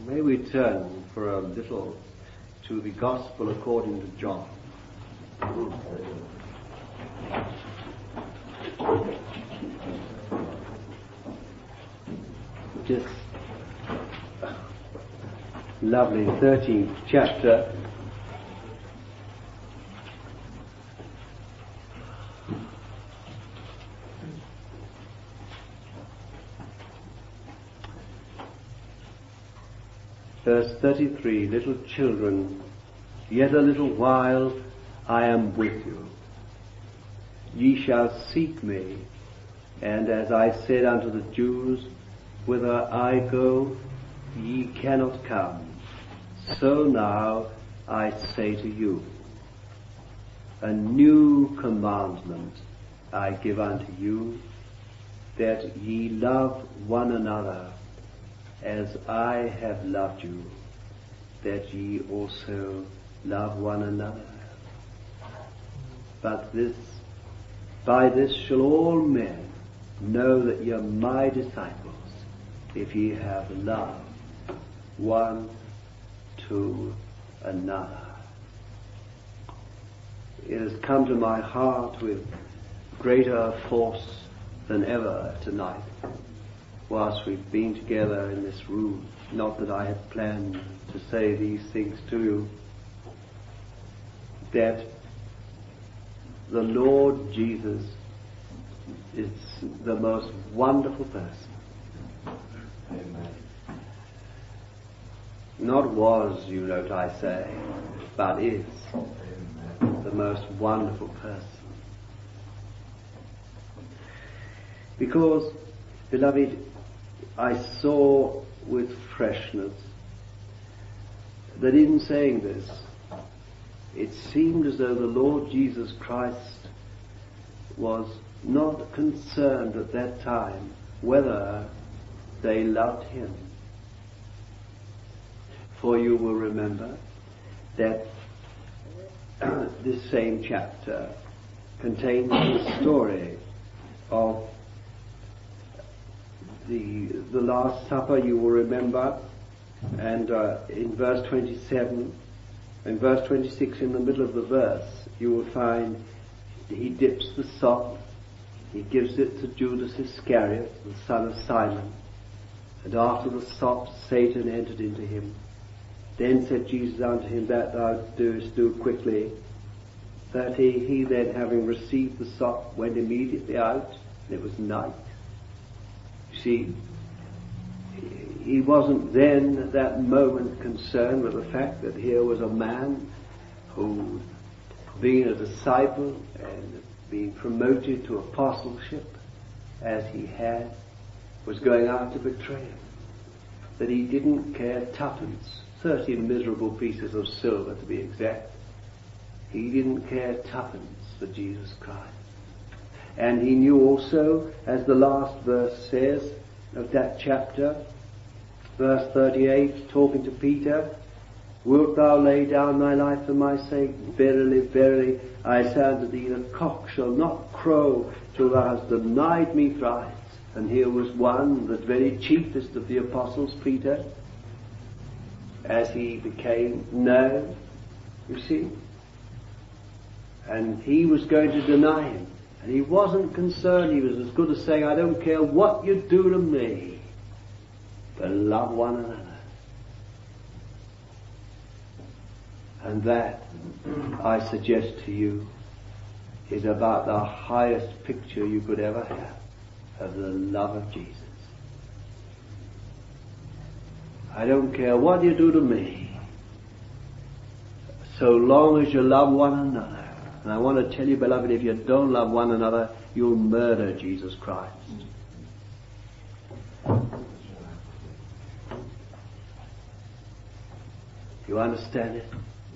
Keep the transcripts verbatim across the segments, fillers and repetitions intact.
May we turn for a little to the Gospel according to John. This lovely thirteenth chapter. Verse thirty-three, little children, yet a little while I am with you. Ye shall seek me, and as I said unto the Jews, whither I go, ye cannot come. So now I say to you, a new commandment I give unto you, that ye love one another, as I have loved you, that ye also love one another. But this, by this shall all men know that ye are my disciples, if ye have love one to another. It has come to my heart with greater force than ever tonight, whilst we've been together in this room. Not that I had planned to say these things to you, that the Lord Jesus is the most wonderful person. Amen. Not was, you note I say, but is. Amen. The most wonderful person. Because, beloved, I saw with freshness that in saying this, it seemed as though the Lord Jesus Christ was not concerned at that time whether they loved him. For you will remember that this same chapter contains the story of the the Last Supper, you will remember, and uh, in verse twenty-seven, in verse twenty-six, in the middle of the verse, you will find he dips the sop, he gives it to Judas Iscariot, the son of Simon, and after the sop, Satan entered into him. Then said Jesus unto him, that thou doest do quickly. thirty, he then, having received the sop, went immediately out, and it was night. See, he wasn't then at that moment concerned with the fact that here was a man who, being a disciple and being promoted to apostleship as he had, was going out to betray him. That he didn't care tuppence, thirty miserable pieces of silver to be exact. He didn't care tuppence for Jesus Christ. And he knew also, as the last verse says of that chapter, verse thirty-eight, talking to Peter, wilt thou lay down thy life for my sake? Verily, verily, I say unto thee, the cock shall not crow till thou hast denied me thrice. And here was one, the very chiefest of the apostles, Peter, as he became known, you see. And he was going to deny him. And he wasn't concerned. He was as good as saying, I don't care what you do to me, but love one another. And that, I suggest to you, is about the highest picture you could ever have of the love of Jesus. I don't care what you do to me, so long as you love one another. And I want to tell you, beloved, if you don't love one another, you'll murder Jesus Christ. You understand it?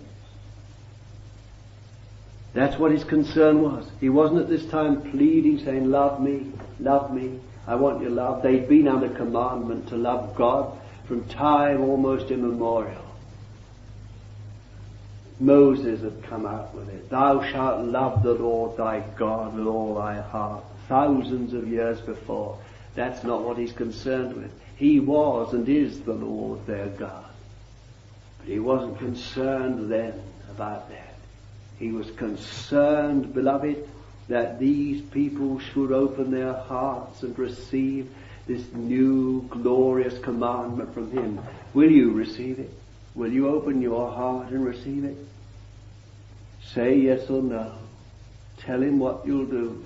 That's what his concern was. He wasn't at this time pleading, saying, love me, love me, I want your love. They'd been under commandment to love God from time almost immemorial. Moses had come out with it. Thou shalt love the Lord thy God with all thy heart. Thousands of years before. That's not what he's concerned with. He was and is the Lord their God. But he wasn't concerned then about that. He was concerned, beloved, that these people should open their hearts and receive this new glorious commandment from him. Will you receive it? Will you open your heart and receive it? Say yes or no. Tell him what you'll do.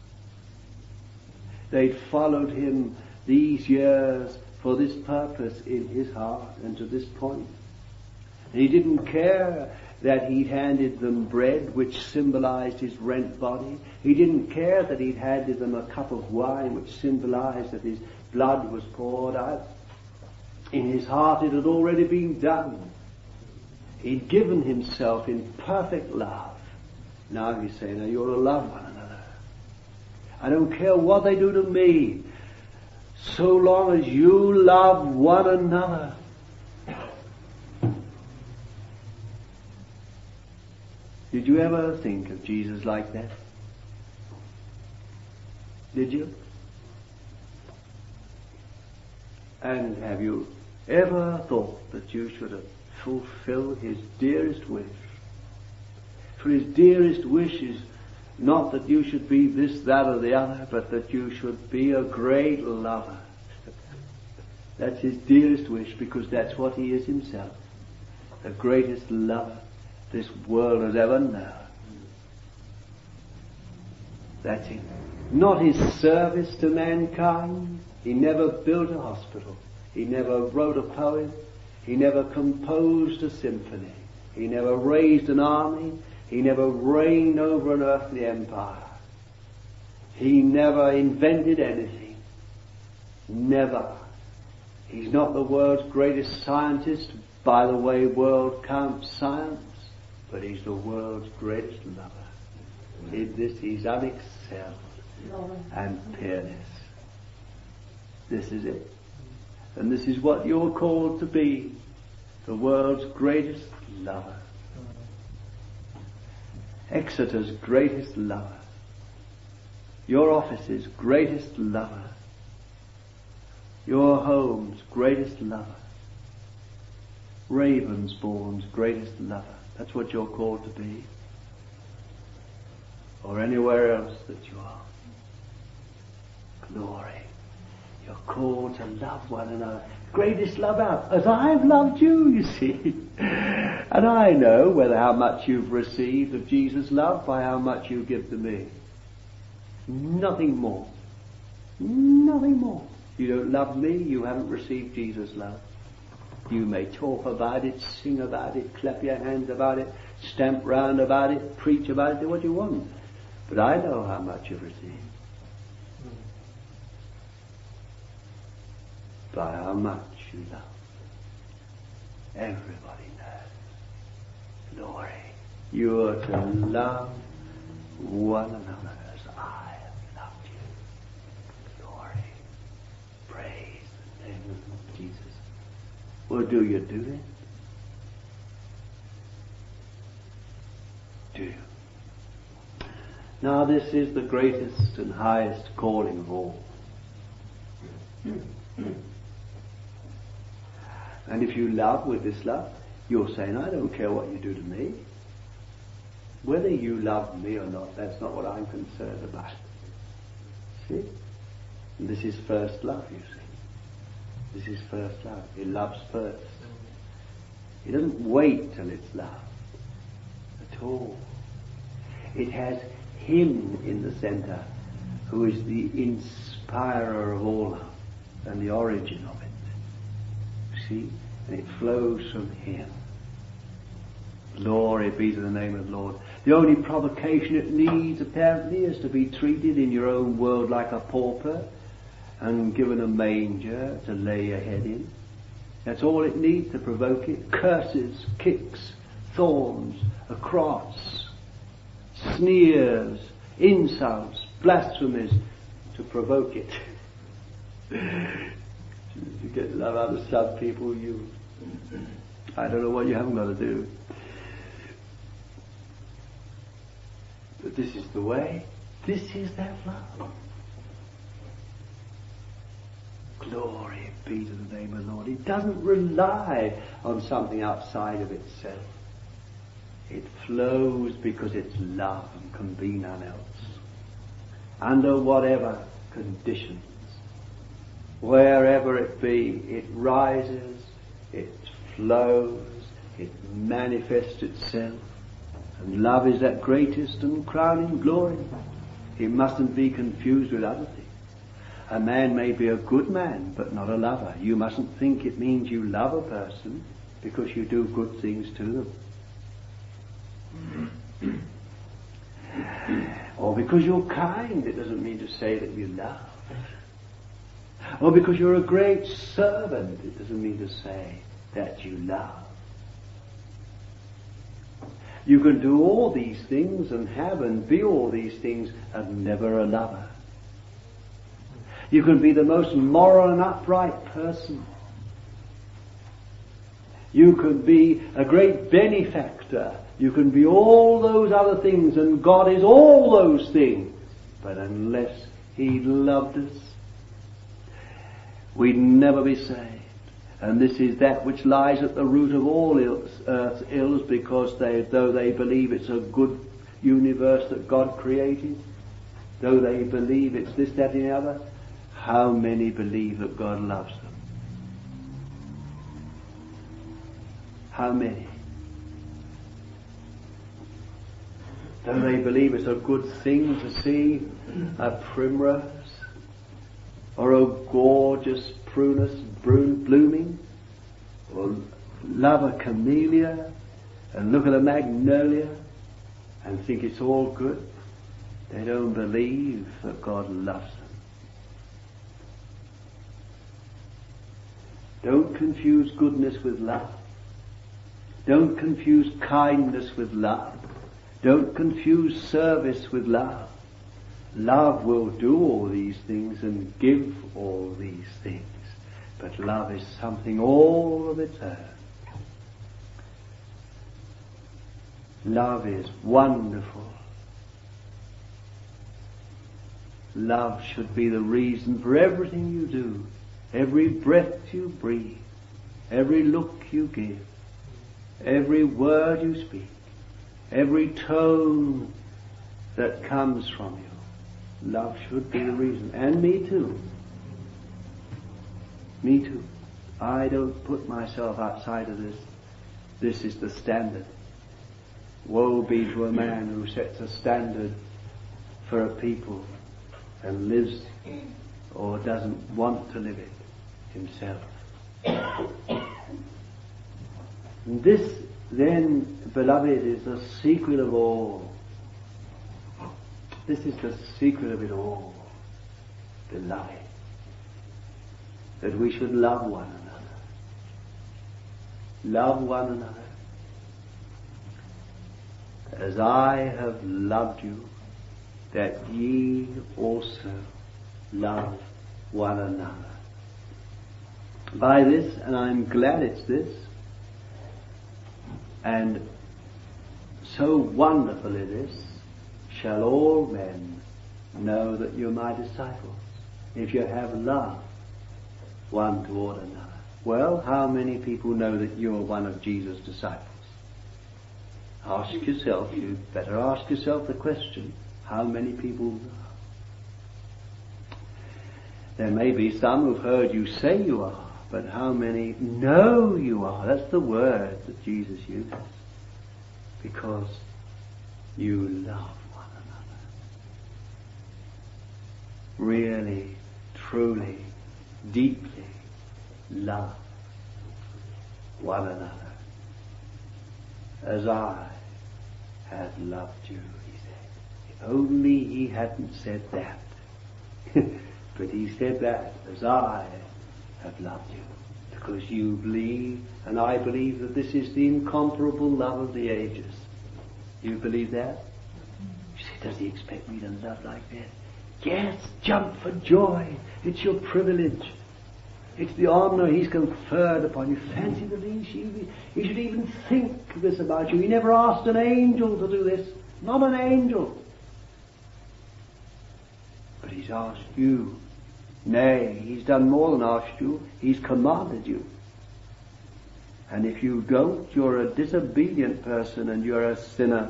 They'd followed him these years for this purpose in his heart and to this point. And he didn't care that he'd handed them bread which symbolized his rent body. He didn't care that he'd handed them a cup of wine which symbolized that his blood was poured out. In his heart it had already been done. He'd given himself in perfect love. Now he's saying, now you're to love one another. I don't care what they do to me, so long as you love one another. Did you ever think of Jesus like that? Did you? And have you ever thought that you should have fulfilled his dearest wish? For his dearest wish is not that you should be this, that, or the other, but that you should be a great lover. That's his dearest wish, because that's what he is himself. The greatest lover this world has ever known. That's him. Not his service to mankind. He never built a hospital. He never wrote a poem. He never composed a symphony. He never raised an army. He never reigned over an earthly empire. He never invented anything. Never. He's not the world's greatest scientist by the way world counts science, but he's the world's greatest lover. In this he's unexcelled and peerless. This is it. And this is what you're called to be, the world's greatest lover. Exeter's greatest lover. Your office's greatest lover. Your home's greatest lover. Ravensbourne's greatest lover. That's what you're called to be. Or anywhere else that you are. Glory. You're called to love one another. Greatest love out. As I've loved you, you see. And I know whether how much you've received of Jesus' love by how much you give to me. Nothing more. Nothing more. You don't love me, you haven't received Jesus' love. You may talk about it, sing about it, clap your hands about it, stamp round about it, preach about it, do what you want. But I know how much you've received. By how much you love. Everybody knows. Glory. You are to love one another as I have loved you. Glory. Praise the name of Jesus. Well, do you do it? Do you? Now this is the greatest and highest calling of all. And if you love with this love, you're saying, I don't care what you do to me. Whether you love me or not, that's not what I'm concerned about. See? And this is first love, you see. This is first love. He loves first. He doesn't wait till it's love at all. It has him in the center, who is the inspirer of all love and the origin of it. See? And it flows from him. Glory be to the name of the Lord. The only provocation it needs, apparently, is to be treated in your own world like a pauper and given a manger to lay your head in. That's all it needs to provoke it. Curses, kicks, thorns, a cross, sneers, insults, blasphemies to provoke it. To get love out of some people, you, I don't know what you haven't got to do. But this is the way. This is that love. Glory be to the name of the Lord. It doesn't rely on something outside of itself. It flows because it's love and can be none else. Under whatever conditions, wherever it be, it rises, it flows, it manifests itself. And love is that greatest and crowning glory. It mustn't be confused with other things. A man may be a good man, but not a lover. You mustn't think it means you love a person because you do good things to them. Or because you're kind, it doesn't mean to say that you love. Or because you're a great servant, it doesn't mean to say that you love. You can do all these things and have and be all these things and never a lover. You can be the most moral and upright person. You can be a great benefactor. You can be all those other things, and God is all those things. But unless He loved us, we'd never be saved. And this is that which lies at the root of all ills, earth's ills, because they, though they believe it's a good universe that God created, though they believe it's this, that, and the other, how many believe that God loves them? How many? Though they believe it's a good thing to see a primrose or a gorgeous prunus blooming, or love a camellia and look at a magnolia and think it's all good, they don't believe that God loves them. Don't confuse goodness with love. Don't confuse kindness with love. Don't confuse service with love. Love will do all these things and give all these things. But love is something all of its own. Love is wonderful. Love should be the reason for everything you do. Every breath you breathe, every look you give, every word you speak, every tone that comes from you. Love should be the reason. And me too. Me too. I don't put myself outside of this. This is the standard. Woe be to a man who sets a standard for a people and lives or doesn't want to live it himself. This then, beloved, is the secret of all. This is the secret of it all, beloved. That we should love one another. Love one another. As I have loved you, that ye also love one another. By this, and I'm glad it's this, and so wonderful it is, shall all men know that you're my disciples, if you have love one toward another. Well, how many people know that you're one of Jesus' disciples? Ask yourself, you better ask yourself the question, how many people know? There may be some who've heard you say you are, but how many know you are? That's the word that Jesus uses. Because you love one another. Really, truly, deeply love one another. As I have loved you, he said. If only he hadn't said that. But he said that, as I have loved you. Because you believe, and I believe, that this is the incomparable love of the ages. You believe that? You say, does he expect me to love like that? Yes, jump for joy. It's your privilege. It's the honor he's conferred upon you. Fancy that he should, he should even think this about you. He never asked an angel to do this. Not an angel. But he's asked you Nay, he's done more than asked you, he's commanded you. And if you don't, you're a disobedient person and you're a sinner.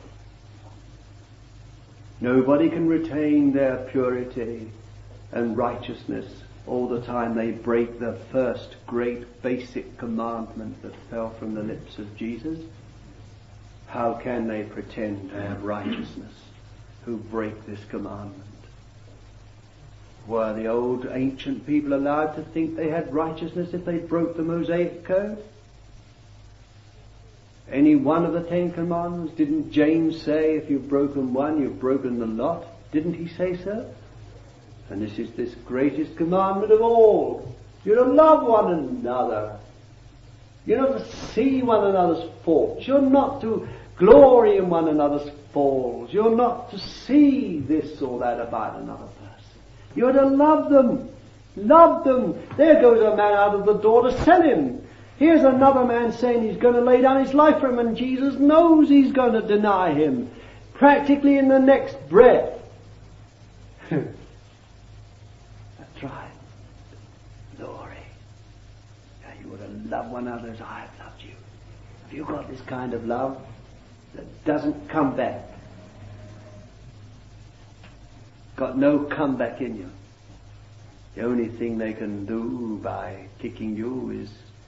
Nobody can retain their purity and righteousness all the time they break the first great basic commandment that fell from the lips of Jesus. How can they pretend to have righteousness who break this commandment? Were the old ancient people allowed to think they had righteousness if they broke the Mosaic code? Any one of the Ten Commandments? Didn't James say, if you've broken one, you've broken the lot? Didn't he say so? And this is this greatest commandment of all. You're to love one another. You're not to see one another's faults. You're not to glory in one another's faults. You're not to see this or that about another person. You're to love them. Love them. There goes a man out of the door to sell him. Here's another man saying he's going to lay down his life for him, and Jesus knows he's going to deny him. Practically in the next breath. That's right. Glory. Now you ought to love one another as I have loved you. Have you got this kind of love that doesn't come back? Got no comeback in you. The only thing they can do by kicking you is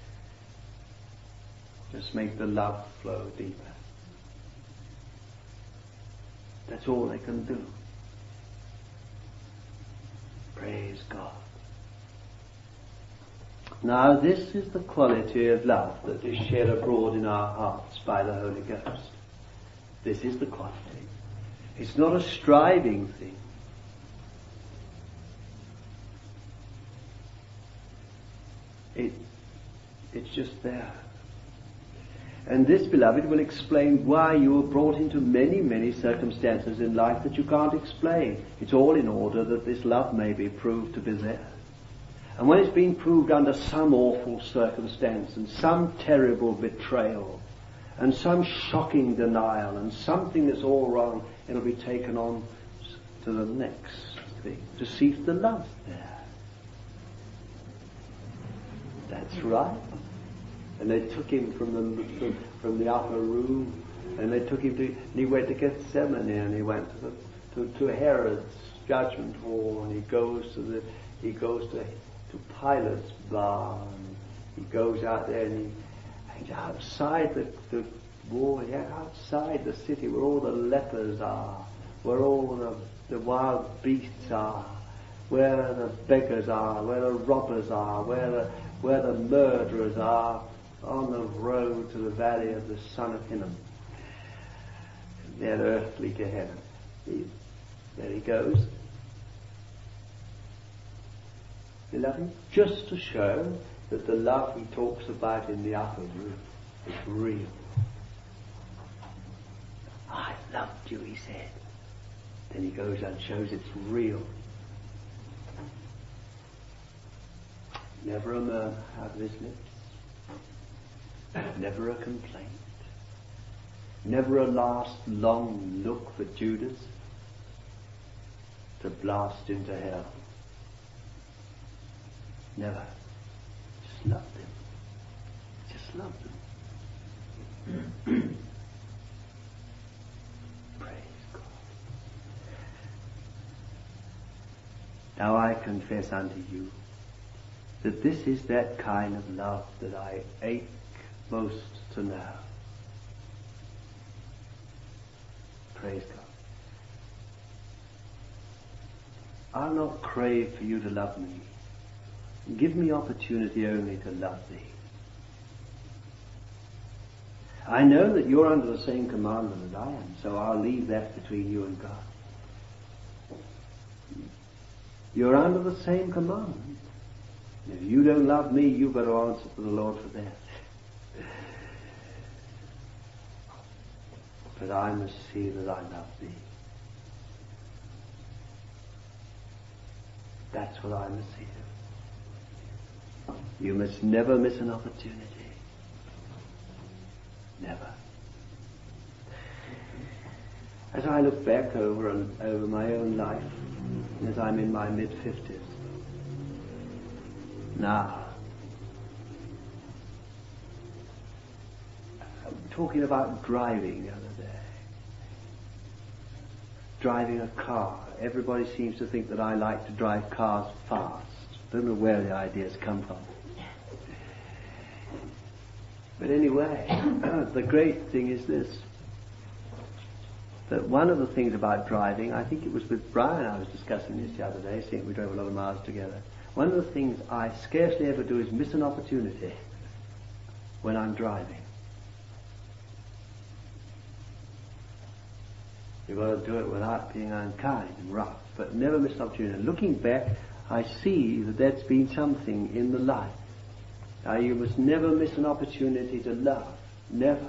just make the love flow deeper. That's all they can do. Praise God. Now this is the quality of love that is shed abroad in our hearts by the Holy Ghost. This is the quality. It's not a striving thing. It, it's just there. And this, beloved, will explain why you were brought into many, many circumstances in life that you can't explain. It's all in order that this love may be proved to be there. And when it's been proved under some awful circumstance and some terrible betrayal and some shocking denial and something that's all wrong, it'll be taken on to the next thing, to see if the love's there. That's right. And they took him from the from the upper room, and they took him to. And he went to Gethsemane, and he went to the, to, to Herod's judgment hall, and he goes to the he goes to to Pilate's bar, and he goes out there, and he and outside the the wall, yeah, outside the city, where all the lepers are, where all the the wild beasts are, where the beggars are, where the robbers are, where the where the murderers are, on the road to the valley of the Son of Hinnom, their earthly Gehenna. He, there he goes. Beloved, just to show that the love he talks about in the upper room is real. I loved you, he said. Then he goes and shows it's real. Never a murmur out of his lips. Never a complaint. Never a last long look for Judas to blast into hell. Never. Just loved him. Just loved him. Praise God. Now I confess unto you that this is that kind of love that I ache most to know. Praise God. I'll not crave for you to love me. Give me opportunity only to love thee. I know that you're under the same commandment as I am, so I'll leave that between you and God. You're under the same commandment. If you don't love me, you've got to answer to the Lord for that. But I must see that I love thee. That's what I must see to. You must never miss an opportunity. Never. As I look back over and over my own life, as I'm in my mid-fifties, Now, I'm talking about driving the other day. Driving a car. Everybody seems to think that I like to drive cars fast. Don't know where the ideas come from. But anyway, the great thing is this. That one of the things about driving, I think it was with Brian I was discussing this the other day, seeing we drove a lot of miles together. One of the things I scarcely ever do is miss an opportunity when I'm driving. You've got to do it without being unkind and rough, but never miss an opportunity. And looking back, I see that that's been something in the life. Now, you must never miss an opportunity to love. Never.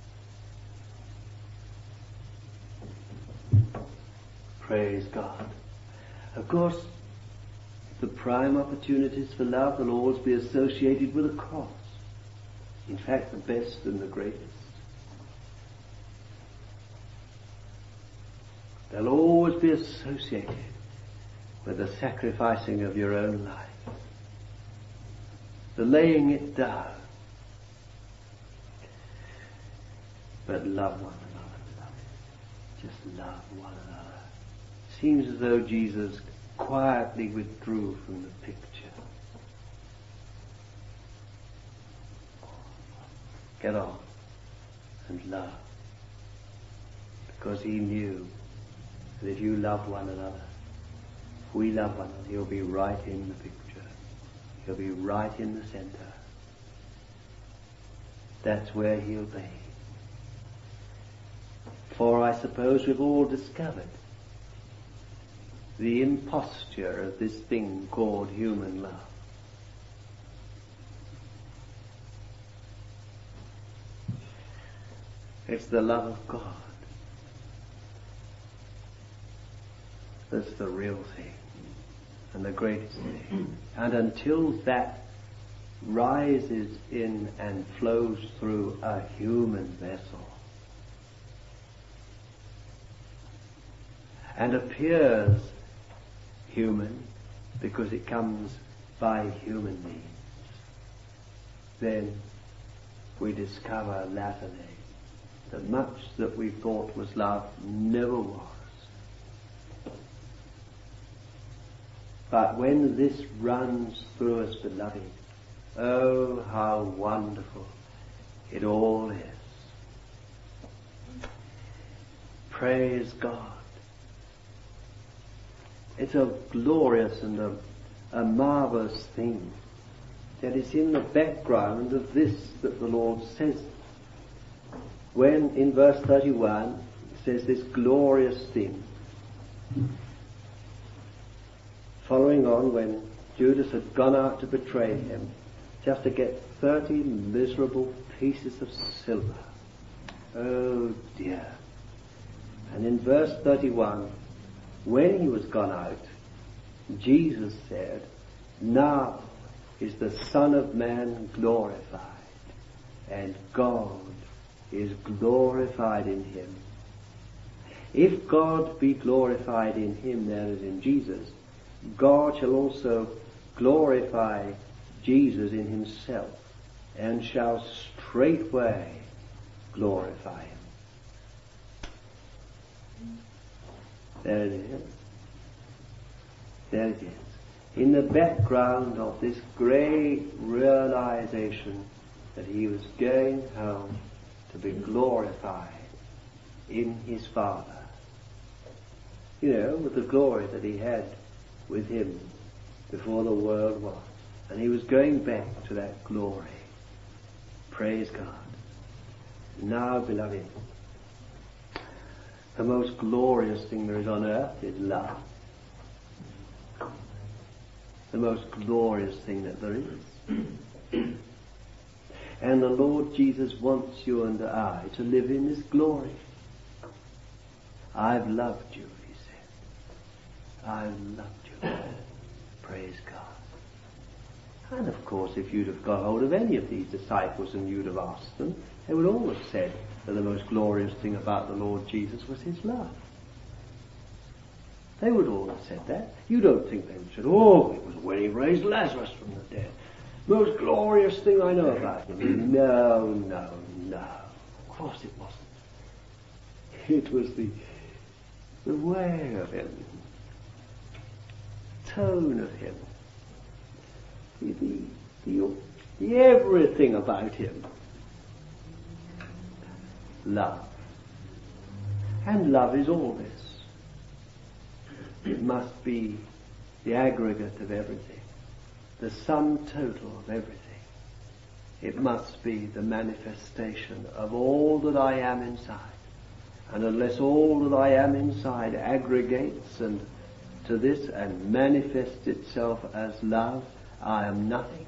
Praise God. Of course, the prime opportunities for love will always be associated with a cross. In fact, the best and the greatest. They'll always be associated with the sacrificing of your own life, the laying it down. But love one another. Just love one another. Seems as though Jesus quietly withdrew from the picture. Get on and love. Because he knew that if you love one another, if we love one another, he'll be right in the picture. He'll be right in the center. That's where he'll be. For I suppose we've all discovered the imposture of this thing called human love. It's the love of God. That's the real thing and the greatest thing. And until that rises in and flows through a human vessel and appears human because it comes by human means, then we discover latterly that much that we thought was love never was. But when this runs through us, beloved, oh, how wonderful it all is. Praise God. It's a glorious and a, a marvelous thing that is in the background of this that the Lord says. When in verse thirty-one it says this glorious thing. Following on, when Judas had gone out to betray him, just to get thirty miserable pieces of silver. Oh dear. And in verse thirty-one, when he was gone out, Jesus said, now is the Son of Man glorified, and God is glorified in him. If God be glorified in him, that is in Jesus, God shall also glorify Jesus in himself, and shall straightway glorify him. There it is. There it is. In the background of this great realization that he was going home to be glorified in his Father. You know, with the glory that he had with him before the world was. And he was going back to that glory. Praise God. Now, beloved, the most glorious thing there is on earth is love. The most glorious thing that there is. And the Lord Jesus wants you and I to live in this glory. I've loved you, he said. I've loved you. Praise God. And of course, if you'd have got hold of any of these disciples and you'd have asked them, they would all have said that the most glorious thing about the Lord Jesus was his love. They would all have said that. You don't think they would have said, oh, it was when he raised Lazarus from the dead. Most glorious thing I know about him. No, no, no. Of course it wasn't. It was the the way of him, tone of him, the, the, the, the everything about him. Love. And love is all this. It must be the aggregate of everything, the sum total of everything. It must be the manifestation of all that I am inside. And unless all that I am inside aggregates and to this and manifests itself as love, I am nothing.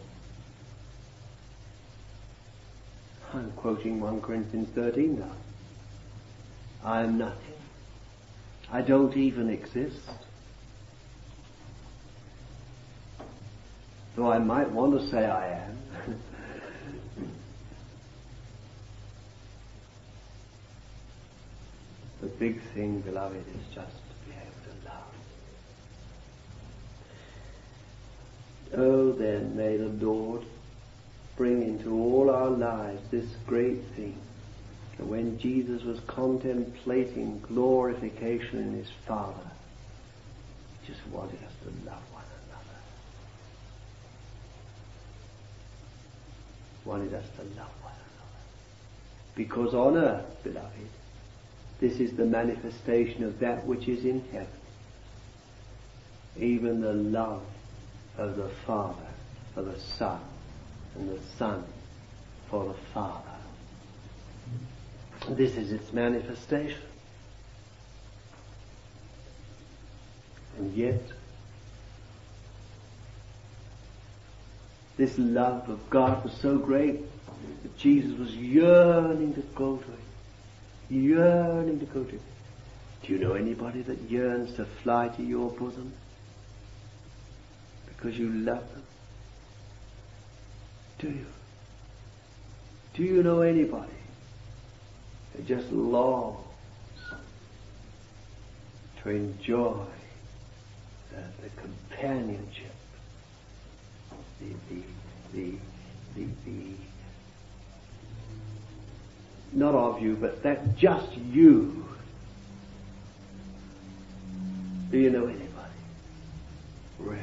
I'm quoting First Corinthians thirteen now. I am nothing. I don't even exist. Though I might want to say I am. The big thing, beloved, is just to be able to love. Oh, then may the Lord bring into all our lives this great thing. That when Jesus was contemplating glorification in his Father, he just wanted us to love one another. Wanted us to love one another. Because on earth, beloved, this is the manifestation of that which is in heaven. Even the love of the Father for the Son, and the Son for the Father. This is its manifestation. And yet, this love of God was so great that Jesus was yearning to go to it. Yearning to go to it. Do you know anybody that yearns to fly to your bosom? Because you love them? Do you? Do you know anybody that just longs to enjoy the, the companionship, the, the, the, the, the, not of you, but that just you? Do you know anybody? Really?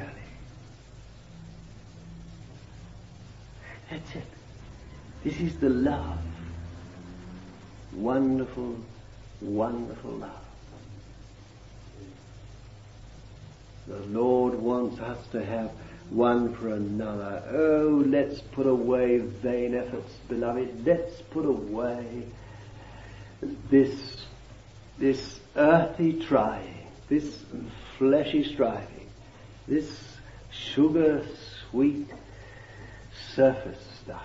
That's it. This is the love. Wonderful, wonderful love. The Lord wants us to have one for another. Oh, let's put away vain efforts, beloved. Let's put away this, this earthy trying, this fleshy striving, this sugar-sweet surface stuff.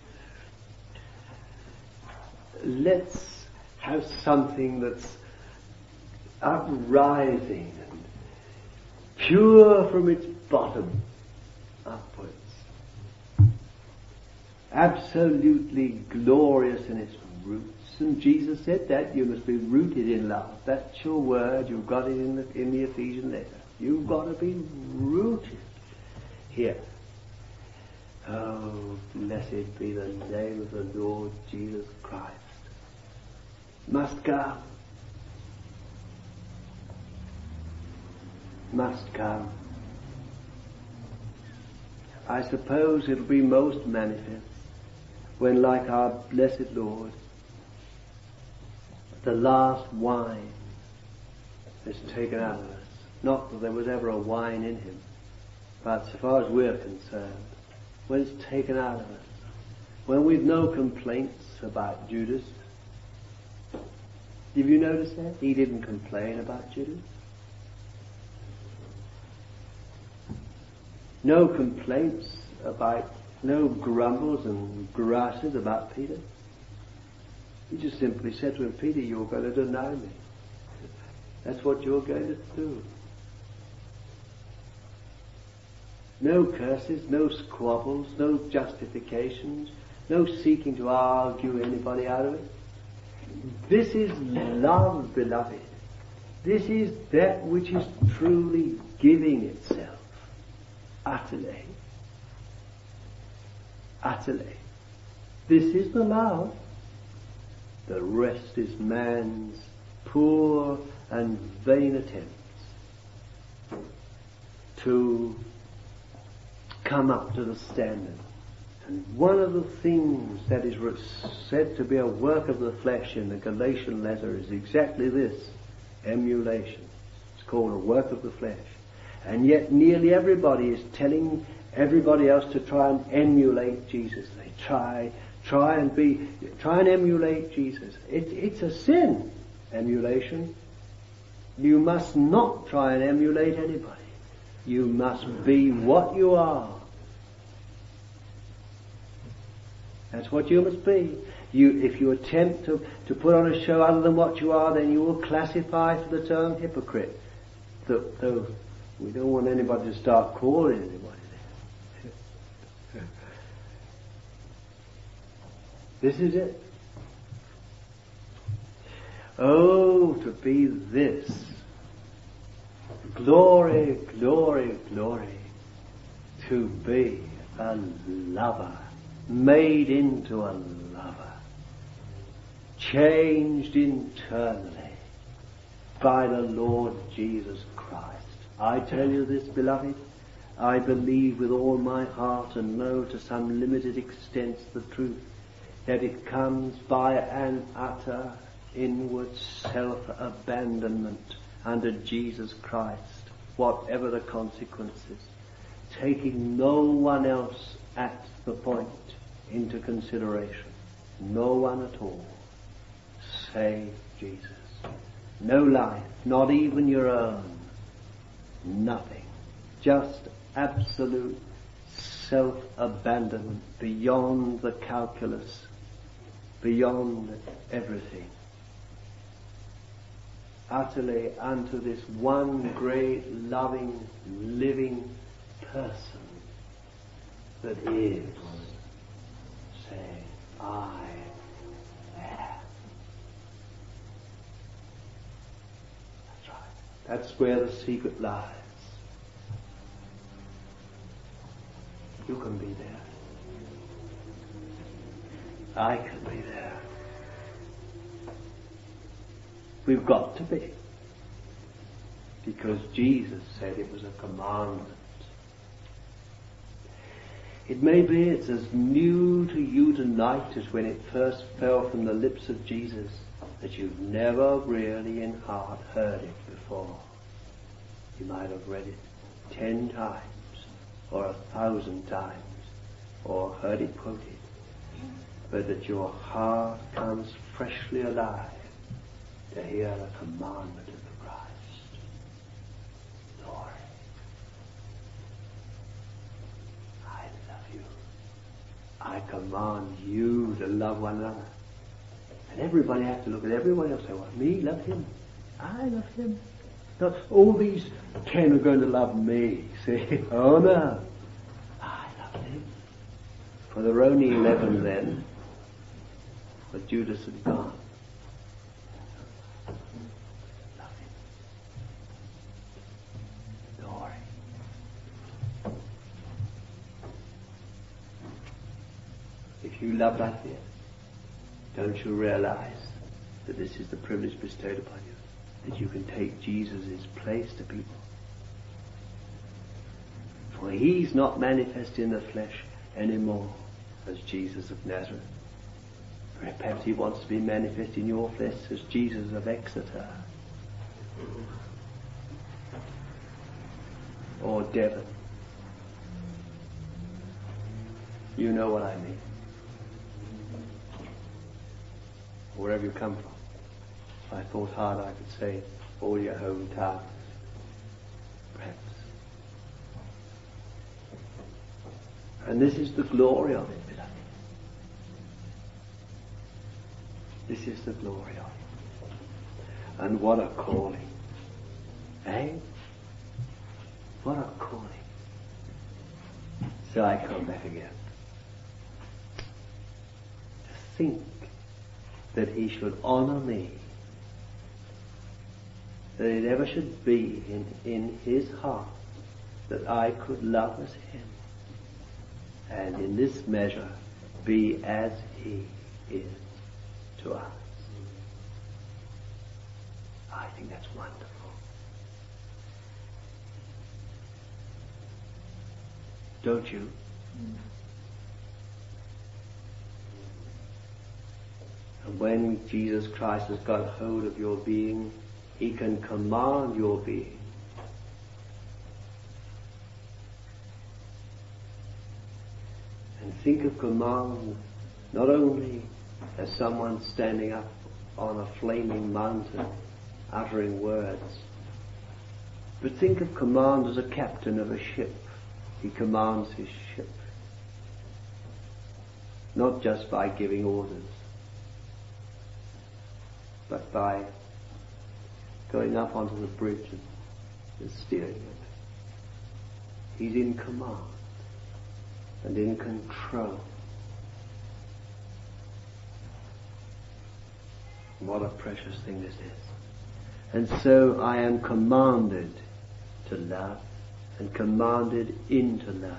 Let's have something that's uprising and pure from its bottom upwards. Absolutely glorious in its roots. And Jesus said that you must be rooted in love. That's your word. You've got it in the, in the Ephesian letter. You've got to be rooted here. Oh, blessed be the name of the Lord Jesus Christ. Must come. Must come. I suppose it'll be most manifest when, like our blessed Lord, the last wine is taken out of us. Not that there was ever a wine in him, but so far as we're concerned, when it's taken out of us, when we've no complaints about Judas. Have you noticed that? He didn't complain about Judas. No complaints about, no grumbles and grasses about Peter. He just simply said to him, Peter, you're going to deny me. That's what you're going to do. No curses, no squabbles, no justifications, no seeking to argue anybody out of it. This is love, beloved. This is that which is truly giving itself. Utterly. Utterly. This is the love. The rest is man's poor and vain attempts to come up to the standard. And one of the things that is said to be a work of the flesh in the Galatian letter is exactly this, emulation. It's called a work of the flesh. And yet nearly everybody is telling everybody else to try and emulate Jesus. They try, try and be, try and emulate Jesus. It, it's a sin, emulation. You must not try and emulate anybody. You must be what you are. That's what you must be. You, if you attempt to, to put on a show other than what you are, then you will classify for the term hypocrite. Though, though we don't want anybody to start calling anybody there. This is it. Oh, to be this. Glory, glory, glory. To be a lover. Made into a lover. Changed internally by the Lord Jesus Christ. I tell you this, beloved, I believe with all my heart and know to some limited extent the truth, that it comes by an utter inward self-abandonment under Jesus Christ, whatever the consequences, taking no one else at the point into consideration, no one at all, save Jesus. No life, not even your own, nothing, just absolute self-abandonment beyond the calculus, beyond everything, utterly unto this one great loving living person that is saying, I am. That's right. That's where the secret lies. You can be there. I can be there. We've got to be. Because Jesus said it was a commandment. It may be it's as new to you tonight as when it first fell from the lips of Jesus, that you've never really in heart heard it before. You might have read it ten times, or a thousand times, or heard it quoted, but that your heart comes freshly alive to hear the commandment of the Christ. Lord, I love you. I command you to love one another. And everybody has to look at everyone else and say, well, me, love him. I love him. Not all these ten are going to love me. See? Oh no. I love him. For there were only eleven then. But Judas had gone. Love him. Glory. If you love like this, don't you realize that this is the privilege bestowed upon you? That you can take Jesus' place to people. For he's not manifest in the flesh anymore as Jesus of Nazareth. Perhaps he wants to be manifest in your flesh as Jesus of Exeter. Or Devon. You know what I mean. Wherever you come from. If I thought hard, I could say all your hometowns. Perhaps. And this is the glory of it, beloved. This is the glory of it. And what a calling. Eh? What a calling. So I come back again. To think that he should honor me that it ever should be in, in his heart that I could love as him, and in this measure be as he is to us. I think that's wonderful. Don't you? And when Jesus Christ has got hold of your being, he can command your being. And think of command not only as someone standing up on a flaming mountain uttering words, but think of command as a captain of a ship. He commands his ship, not just by giving orders, but by going up onto the bridge and, and steering it. He's in command and in control. What a precious thing this is. And so I am commanded to love and commanded into love.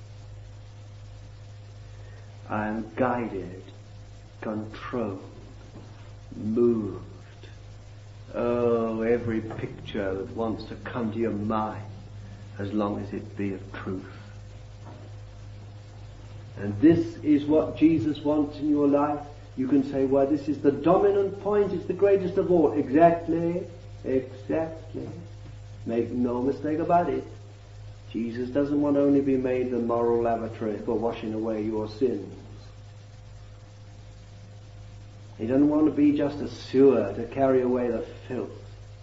I am guided, controlled, moved. Oh, every picture that wants to come to your mind, as long as it be of truth. And this is what Jesus wants in your life. You can say, well, this is the dominant point, it's the greatest of all. Exactly, exactly. Make no mistake about it. Jesus doesn't want to only be made the moral lavatory for washing away your sins. He doesn't want to be just a sewer to carry away the filth.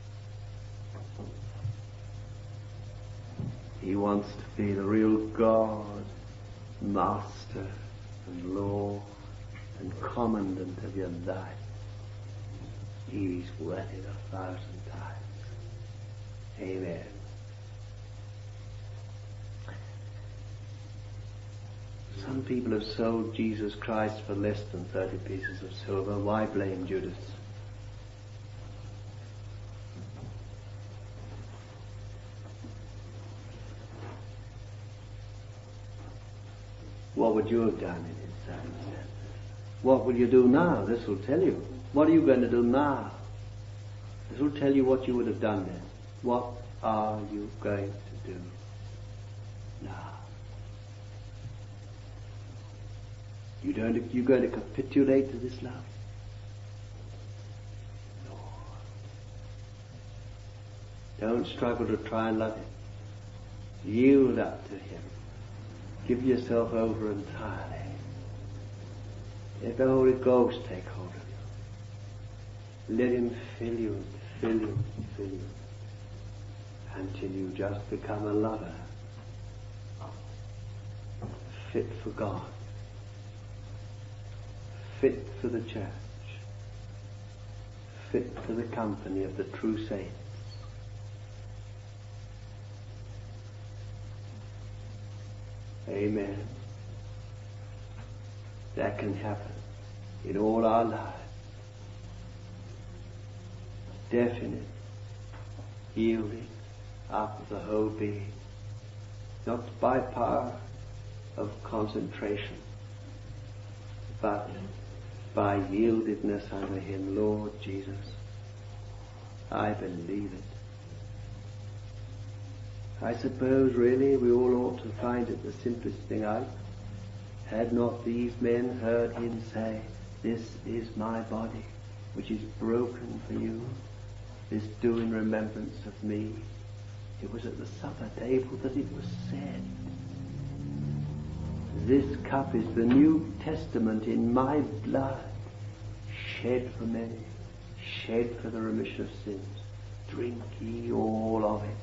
He wants to be the real God, Master and Lord and Commandant of your life. He's worth it a thousand times. Amen. Some people have sold Jesus Christ for less than thirty pieces of silver. Why blame Judas? What would you have done in his circumstances? What will you do now? This will tell you. What are you going to do now? This will tell you what you would have done then. What are you going to do now? You don't, you going to capitulate to this love? No. Don't struggle to try and love him. Yield up to him. Give yourself over entirely. Let the Holy Ghost take hold of you. Let him fill you and fill you and fill you until you just become a lover, fit for God, fit for the church, fit for the company of the true saints. Amen. That can happen in all our lives. Definite yielding up of the whole being, not by power of concentration, but by yieldedness unto him. Lord Jesus, I believe it. I suppose really we all ought to find it the simplest thing out. Had not these men heard him say, "This is my body, which is broken for you. This do in remembrance of me." It was at the supper table that it was said. This cup is the New Testament in my blood, shed for many, shed for the remission of sins. Drink ye all of it.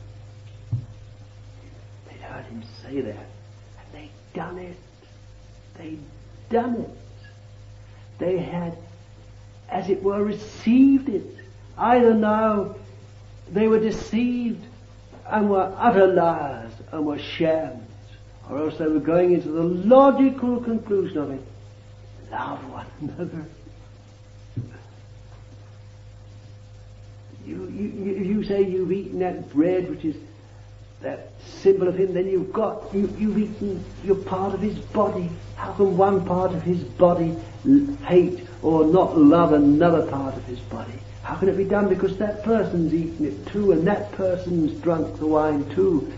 They'd heard him say that, and they'd done it. They'd done it. They had, as it were, received it. Either now they were deceived and were utter liars and were shams, or else they were going into the logical conclusion of it. Love one another. You, you, if you say you've eaten that bread, which is that symbol of him, then you've got, you, you've eaten, you're part of his body. How can one part of his body hate or not love another part of his body? How can it be done? Because that person's eaten it too, and that person's drunk the wine too.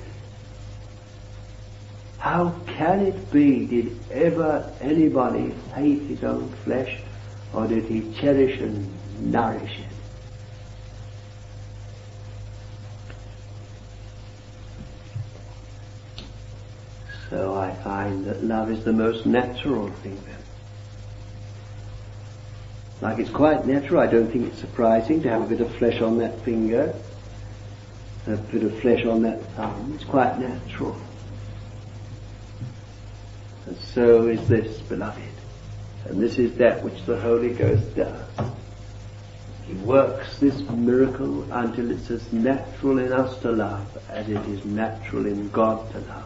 How can it be? Did ever anybody hate his own flesh, or did he cherish and nourish it? So I find that love is the most natural thing then. Like it's quite natural, I don't think it's surprising to have a bit of flesh on that finger, a bit of flesh on that thumb. It's quite natural. And so is this, beloved. And this is that which the Holy Ghost does. He works this miracle until it's as natural in us to love as it is natural in God to love.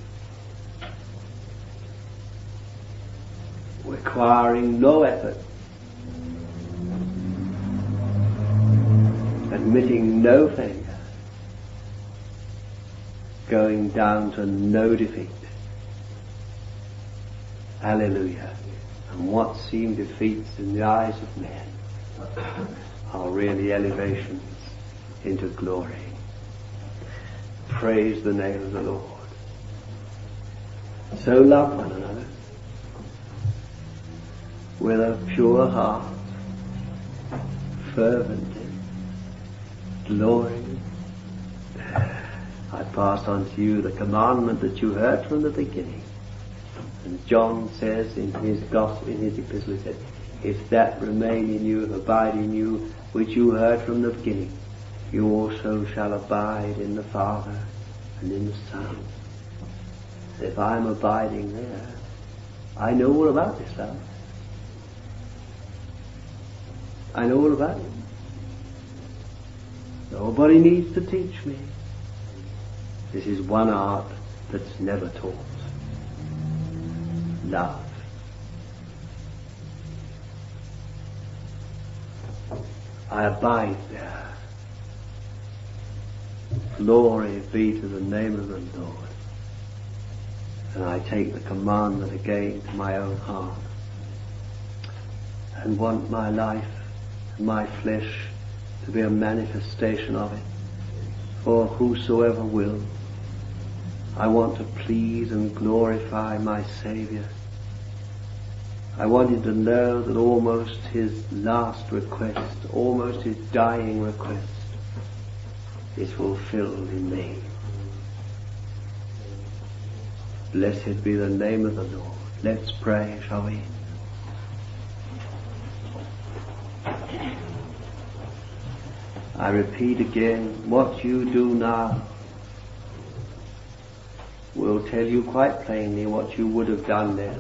Requiring no effort, admitting no failure, going down to no defeat. Hallelujah. And what seem defeats in the eyes of men are really elevations into glory. Praise the name of the Lord. So love one another with a pure heart, fervently, glory. I pass on to you the commandment that you heard from the beginning. And John says in his gospel, in his epistle, he said, if that remain in you, abide in you, which you heard from the beginning, you also shall abide in the Father and in the Son. If I'm abiding there, I know all about this love. I know all about it. Nobody needs to teach me. This is one art that's never taught. Love. I abide there. Glory be to the name of the Lord. And I take the commandment again to my own heart and want my life, my flesh, to be a manifestation of it. For whosoever will, I want to please and glorify my Saviour. I want him to know that almost his last request, almost his dying request, is fulfilled in me. Blessed be the name of the Lord. Let's pray, shall we? I repeat again, what you do now will tell you quite plainly what you would have done then.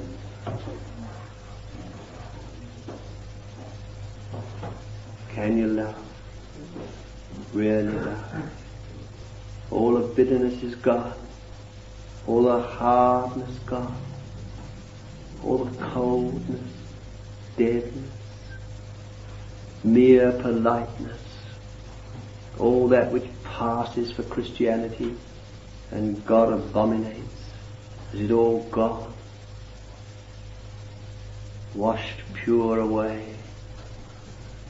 Can you love? Really love? All the bitterness is gone. All the hardness gone. All the coldness, deadness, mere politeness. All that which passes for Christianity and God abominates. Is it all gone? Washed pure away.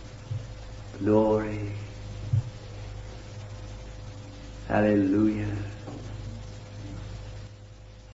Glory. Hallelujah.